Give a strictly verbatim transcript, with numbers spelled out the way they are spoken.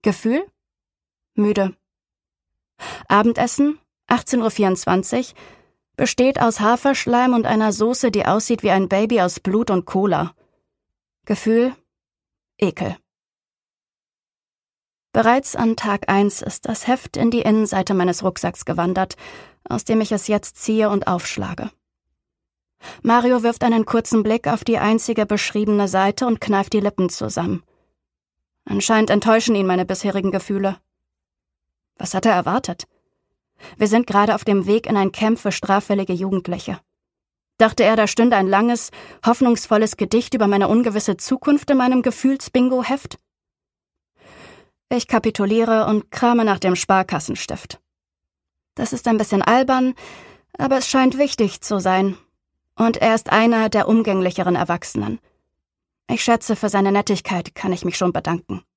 Gefühl? Müde. Abendessen, achtzehn Uhr vierundzwanzig, besteht aus Haferschleim und einer Soße, die aussieht wie ein Baby aus Blut und Cola. Gefühl? Ekel. Bereits an Tag eins ist das Heft in die Innenseite meines Rucksacks gewandert, aus dem ich es jetzt ziehe und aufschlage. Mario wirft einen kurzen Blick auf die einzige beschriebene Seite und kneift die Lippen zusammen. Anscheinend enttäuschen ihn meine bisherigen Gefühle. Was hat er erwartet? Wir sind gerade auf dem Weg in ein Camp für straffällige Jugendliche. Dachte er, da stünde ein langes, hoffnungsvolles Gedicht über meine ungewisse Zukunft in meinem Gefühls-Bingo-Heft? Ich kapituliere und krame nach dem Sparkassenstift. Das ist ein bisschen albern, aber es scheint wichtig zu sein. Und er ist einer der umgänglicheren Erwachsenen. Ich schätze, für seine Nettigkeit kann ich mich schon bedanken.